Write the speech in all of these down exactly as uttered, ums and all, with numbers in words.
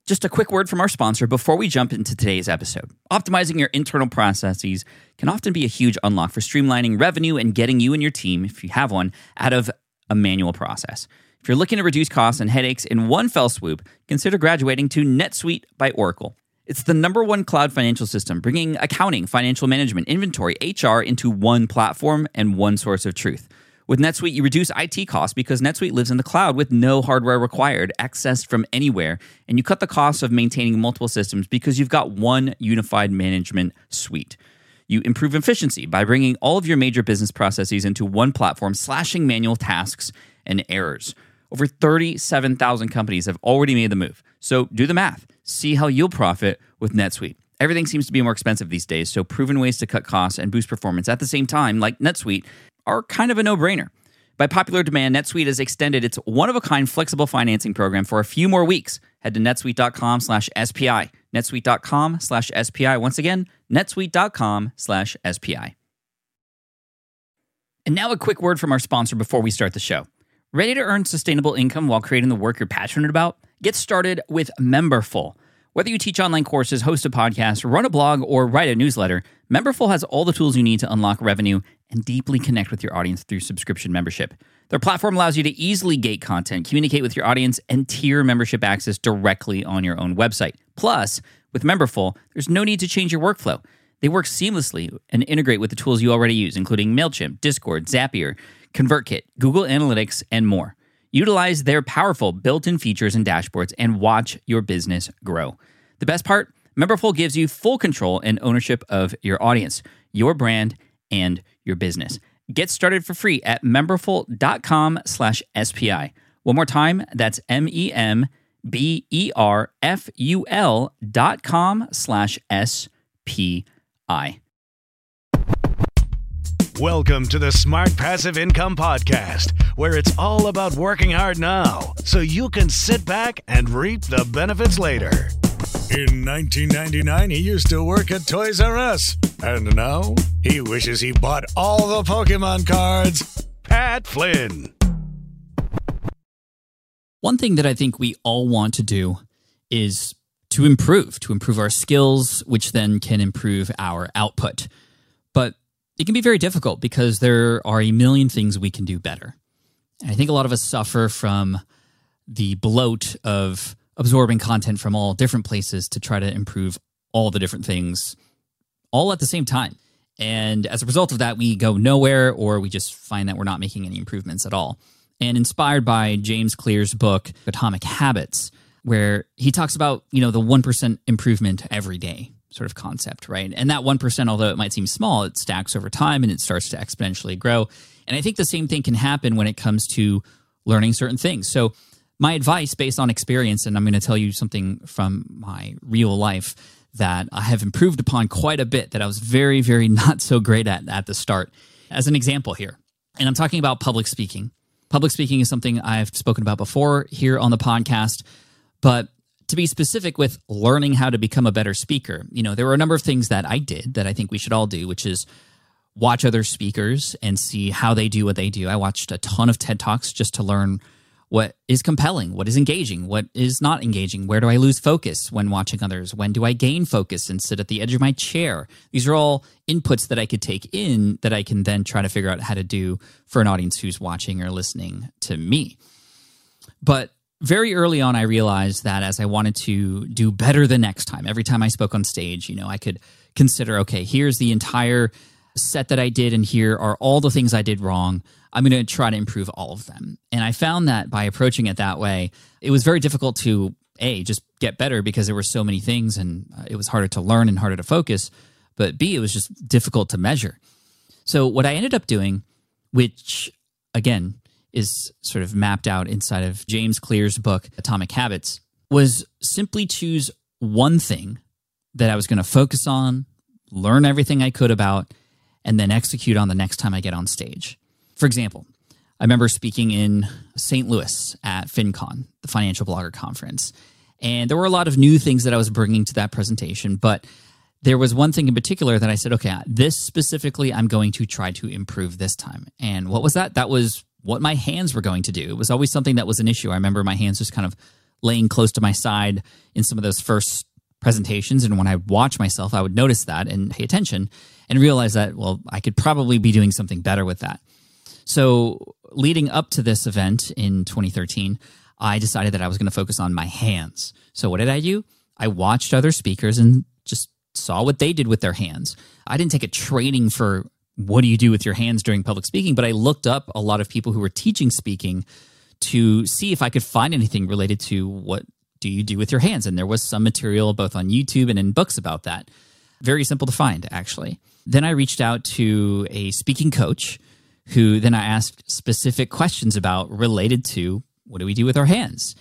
Just a quick word from our sponsor before we jump into today's episode. Optimizing your internal processes can often be a huge unlock for streamlining revenue and getting you and your team, if you have one, out of a manual process. If you're looking to reduce costs and headaches in one fell swoop, consider graduating to NetSuite by Oracle. It's the number one cloud financial system, bringing accounting, financial management, inventory, H R into one platform and one source of truth. With NetSuite, you reduce I T costs because NetSuite lives in the cloud with no hardware required, accessed from anywhere, and you cut the cost of maintaining multiple systems because you've got one unified management suite. You improve efficiency by bringing all of your major business processes into one platform, slashing manual tasks and errors. Over thirty-seven thousand companies have already made the move. So do the math. See how you'll profit with NetSuite. Everything seems to be more expensive these days, so proven ways to cut costs and boost performance at the same time, like NetSuite, are kind of a no-brainer. By popular demand, NetSuite has extended its one-of-a-kind flexible financing program for a few more weeks. Head to netsuite.com slash SPI. netsuite.com slash SPI. Once again, netsuite.com slash SPI. And now a quick word from our sponsor before we start the show. Ready to earn sustainable income while creating the work you're passionate about? Get started with Memberful. Whether you teach online courses, host a podcast, run a blog, or write a newsletter, Memberful has all the tools you need to unlock revenue and deeply connect with your audience through subscription membership. Their platform allows you to easily gate content, communicate with your audience, and tier membership access directly on your own website. Plus, with Memberful, there's no need to change your workflow. They work seamlessly and integrate with the tools you already use, including MailChimp, Discord, Zapier, ConvertKit, Google Analytics, and more. Utilize their powerful built-in features and dashboards and watch your business grow. The best part? Memberful gives you full control and ownership of your audience, your brand, and your business. Get started for free at memberful.com slash SPI. One more time, that's M-E-M-B-E-R-F-U-L dot com slash S-P-I. Welcome to the Smart Passive Income Podcast, where it's all about working hard now so you can sit back and reap the benefits later. In nineteen ninety-nine, he used to work at Toys R Us, and now he wishes he bought all the Pokemon cards. Pat Flynn. One thing that I think we all want to do is to improve, to improve our skills, which then can improve our output. But it can be very difficult because there are a million things we can do better. And I think a lot of us suffer from the bloat of absorbing content from all different places to try to improve all the different things all at the same time. And as a result of that, we go nowhere, or we just find that we're not making any improvements at all. And inspired by James Clear's book, Atomic Habits, where he talks about, you know, the one percent improvement every day sort of concept, right? And that one percent, although it might seem small, it stacks over time and it starts to exponentially grow. And I think the same thing can happen when it comes to learning certain things. So my advice based on experience, and I'm going to tell you something from my real life that I have improved upon quite a bit that I was very, very not so great at at the start. As an example here, and I'm talking about public speaking. Public speaking is something I've spoken about before here on the podcast, but to be specific with learning how to become a better speaker, you know, there were a number of things that I did that I think we should all do, which is watch other speakers and see how they do what they do. I watched a ton of TED Talks just to learn what is compelling, what is engaging, what is not engaging, where do I lose focus when watching others, when do I gain focus and sit at the edge of my chair. These are all inputs that I could take in that I can then try to figure out how to do for an audience who's watching or listening to me. But very early on, I realized that as I wanted to do better the next time, every time I spoke on stage, you know, I could consider, okay, here's the entire set that I did, and here are all the things I did wrong. I'm going to try to improve all of them. And I found that by approaching it that way, it was very difficult to, A, just get better because there were so many things and it was harder to learn and harder to focus. But B, it was just difficult to measure. So what I ended up doing, which, again, is sort of mapped out inside of James Clear's book, Atomic Habits, was simply choose one thing that I was going to focus on, learn everything I could about, and then execute on the next time I get on stage. For example, I remember speaking in Saint Louis at FinCon, the Financial Blogger Conference, and there were a lot of new things that I was bringing to that presentation, but there was one thing in particular that I said, okay, this specifically I'm going to try to improve this time. And what was that? That was what my hands were going to do. It was always something that was an issue. I remember my hands just kind of laying close to my side in some of those first presentations. And when I watch myself, I would notice that and pay attention and realize that, well, I could probably be doing something better with that. So leading up to this event in twenty thirteen, I decided that I was going to focus on my hands. So what did I do? I watched other speakers and just saw what they did with their hands. I didn't take a training for what do you do with your hands during public speaking, but I looked up a lot of people who were teaching speaking to see if I could find anything related to what do you do with your hands. And there was some material both on YouTube and in books about that. Very simple to find, actually. Then I reached out to a speaking coach who then I asked specific questions about related to what do we do with our hands.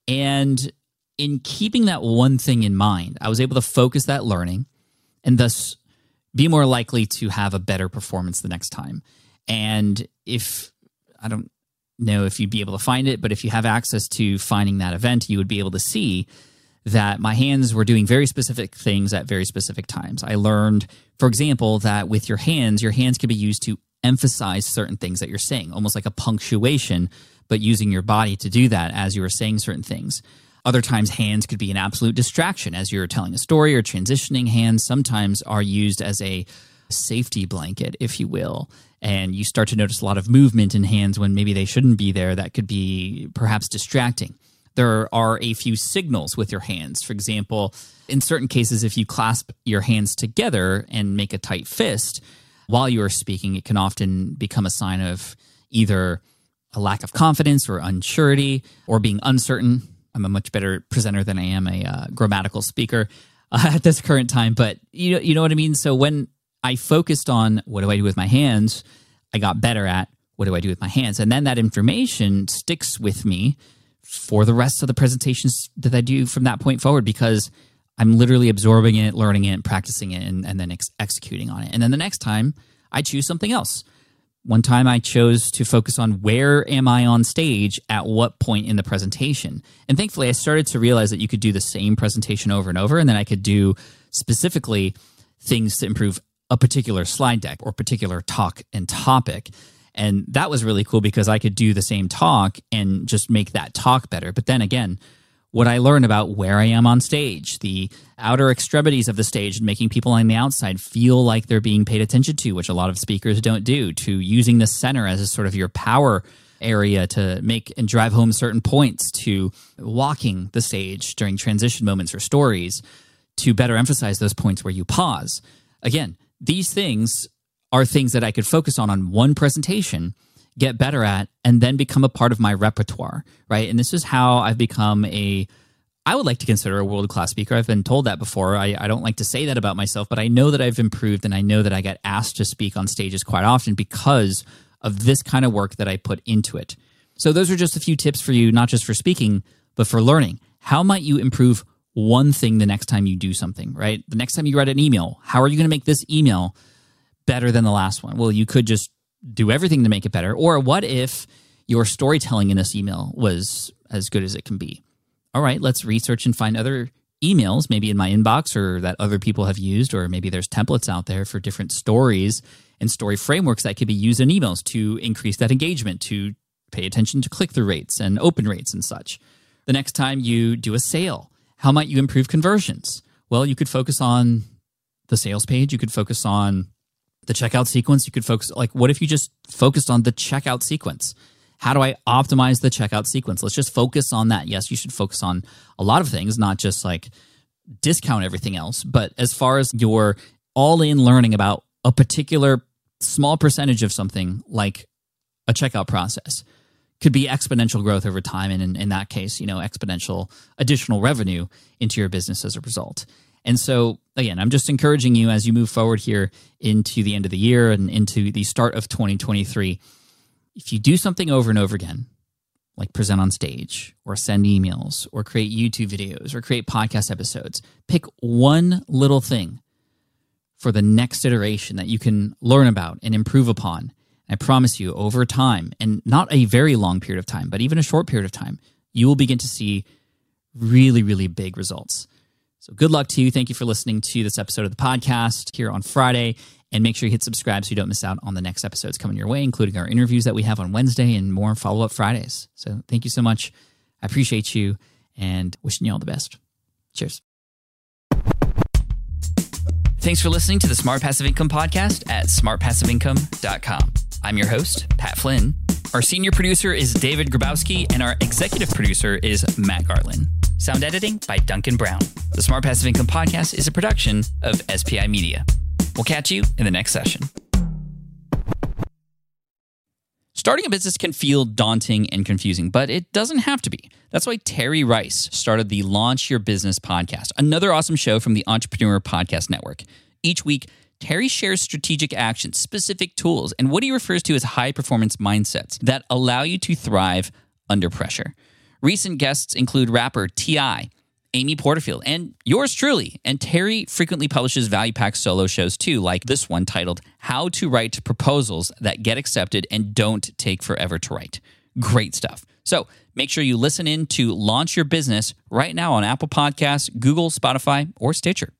And in keeping that one thing in mind, I was able to focus that learning and thus be more likely to have a better performance the next time. And if, I don't know if you'd be able to find it, but if you have access to finding that event, you would be able to see that my hands were doing very specific things at very specific times. I learned, for example, that with your hands, your hands can be used to emphasize certain things that you're saying, almost like a punctuation, but using your body to do that as you were saying certain things. Other times, hands could be an absolute distraction as you're telling a story or transitioning. Hands sometimes are used as a safety blanket, if you will, and you start to notice a lot of movement in hands when maybe they shouldn't be there. That could be perhaps distracting. There are a few signals with your hands. For example, in certain cases, if you clasp your hands together and make a tight fist while you are speaking, it can often become a sign of either a lack of confidence or unsurety or being uncertain. I'm a much better presenter than I am a uh, grammatical speaker uh, at this current time, but you know, you know what I mean? So when I focused on what do I do with my hands, I got better at what do I do with my hands. And then that information sticks with me for the rest of the presentations that I do from that point forward, because I'm literally absorbing it, learning it, practicing it, and, and then ex- executing on it. And then the next time I choose something else. One time I chose to focus on where am I on stage at what point in the presentation. And thankfully I started to realize that you could do the same presentation over and over, and then I could do specifically things to improve a particular slide deck or particular talk and topic. And that was really cool because I could do the same talk and just make that talk better. But then again, what I learned about where I am on stage, the outer extremities of the stage, and making people on the outside feel like they're being paid attention to, which a lot of speakers don't do, to using the center as a sort of your power area to make and drive home certain points, to walking the stage during transition moments or stories to better emphasize those points where you pause. Again, these things are things that I could focus on on one presentation, get better at, and then become a part of my repertoire, right? And this is how I've become a, I would like to consider a world-class speaker. I've been told that before. I, I don't like to say that about myself, but I know that I've improved, and I know that I get asked to speak on stages quite often because of this kind of work that I put into it. So those are just a few tips for you, not just for speaking, but for learning. How might you improve one thing the next time you do something, right? The next time you write an email, how are you going to make this email better than the last one? Well, you could just do everything to make it better. Or what if your storytelling in this email was as good as it can be? All right, let's research and find other emails, maybe in my inbox or that other people have used, or maybe there's templates out there for different stories and story frameworks that could be used in emails to increase that engagement, to pay attention to click-through rates and open rates and such. The next time you do a sale, how might you improve conversions? Well, you could focus on the sales page. You could focus on the checkout sequence. You could focus, like, what if you just focused on the checkout sequence? How do I optimize the checkout sequence? Let's just focus on that. Yes, you should focus on a lot of things, not just like discount everything else. But as far as your all-in learning about a particular small percentage of something like a checkout process, could be exponential growth over time. And in, in that case, you know, exponential additional revenue into your business as a result. And so, again, I'm just encouraging you as you move forward here into the end of the year and into the start of twenty twenty-three, if you do something over and over again, like present on stage or send emails or create YouTube videos or create podcast episodes, pick one little thing for the next iteration that you can learn about and improve upon. I promise you, over time, and not a very long period of time, but even a short period of time, you will begin to see really, really big results. So good luck to you. Thank you for listening to this episode of the podcast here on Friday. And make sure you hit subscribe so you don't miss out on the next episodes coming your way, including our interviews that we have on Wednesday and more follow-up Fridays. So thank you so much. I appreciate you. and wishing you all the best. Cheers. Thanks for listening to the Smart Passive Income Podcast at smart passive income dot com. I'm your host, Pat Flynn. Our senior producer is David Grabowski, and our executive producer is Matt Garland. Sound editing by Duncan Brown. The Smart Passive Income Podcast is a production of S P I Media. We'll catch you in the next session. Starting a business can feel daunting and confusing, but it doesn't have to be. That's why Terry Rice started the Launch Your Business podcast, another awesome show from the Entrepreneur Podcast Network. Each week, Terry shares strategic actions, specific tools, and what he refers to as high-performance mindsets that allow you to thrive under pressure. Recent guests include rapper T I, Amy Porterfield, and yours truly. And Terry frequently publishes value-packed solo shows too, like this one titled How to Write Proposals That Get Accepted and Don't Take Forever to Write. Great stuff. So make sure you listen in to Launch Your Business right now on Apple Podcasts, Google, Spotify, or Stitcher.